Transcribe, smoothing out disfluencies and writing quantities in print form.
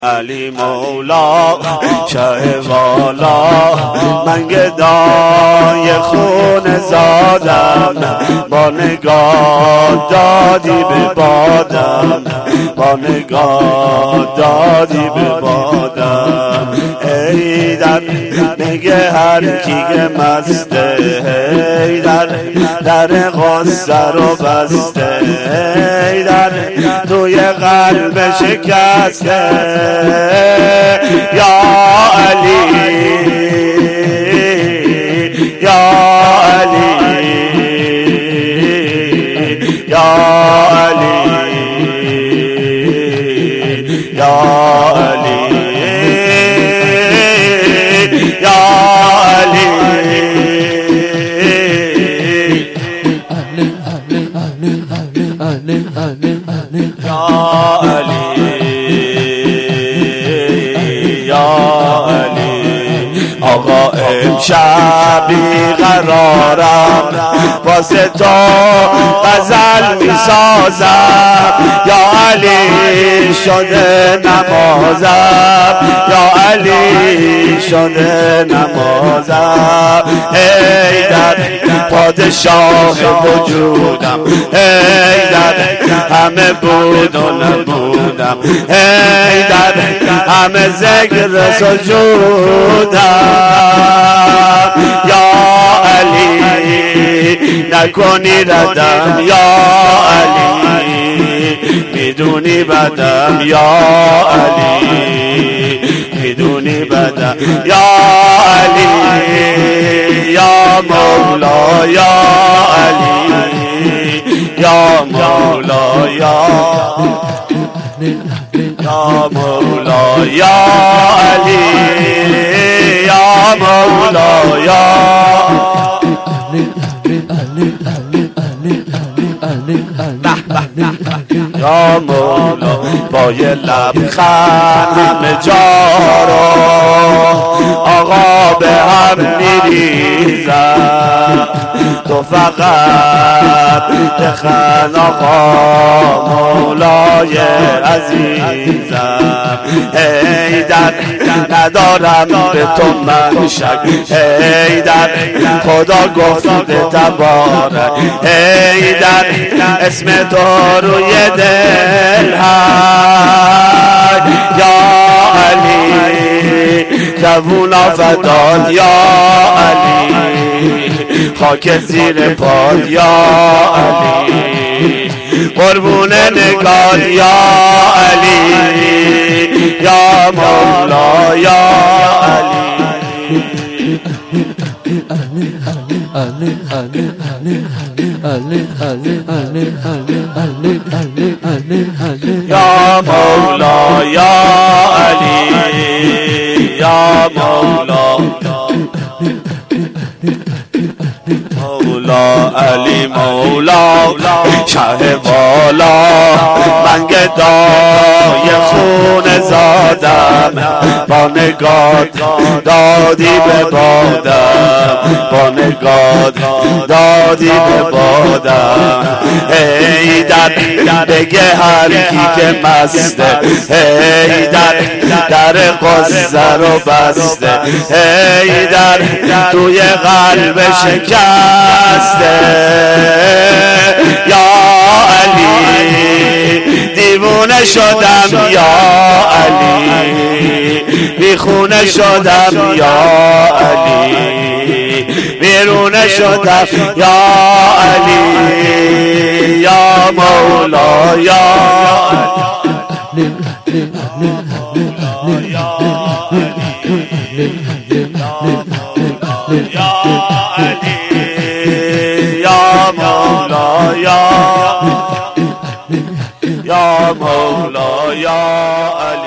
علی مولا شه والا، من گدای خون زادم، با نگاه دادی به بادم، با نگاه دادی به بادم. ای در نگه هر کی که مسته، ای در غصه رو بسته، ای در توی قلب شکسته. یا علی یا علی یا علی یا علی یا آقا امشب بیقرارم، واسه تو غزل میسازم. یا علی شده نمازم، یا علی شده نمازم. ای در پادشاه وجودم، ای در همه بود و نبودم، ای در همه ذکر سجودم. یا علی نکنی ردم، یا علی میدونی بدم، یا علی میدونی بدم. یا علی یا مولا یا علی یا مولا یا مولا یا علی یا مولا یا مولا. با یه لبخند همه جا رو آقا به هم میریزم، تو فقط بخند آقا مولای عزیزم. ای در ندارم به تو من شک، ای در خدا گفته تبارک، ای در اسم تو روی دل هست. یا علی جوونا فداد، یا علی خاک زیر پاد، یا علی قربون نگاه، یا علی یا مولا یا علی. یا مولا یا علی یا مولا مولا علی مولا شه والا، من گدای خون زادم، با نگاه دادی به بادم، با نگاه دادی به بادم. ای در بگه هر کی که مسته، ای در قصه رو بسته، ای در توی قلب شکسته. یا علی دیوونه شدم، یا علی بیخونه شدم، یا علی بیرونه شدم، یا علی یا مولا یا علی یا مولا یا مولا یا علی.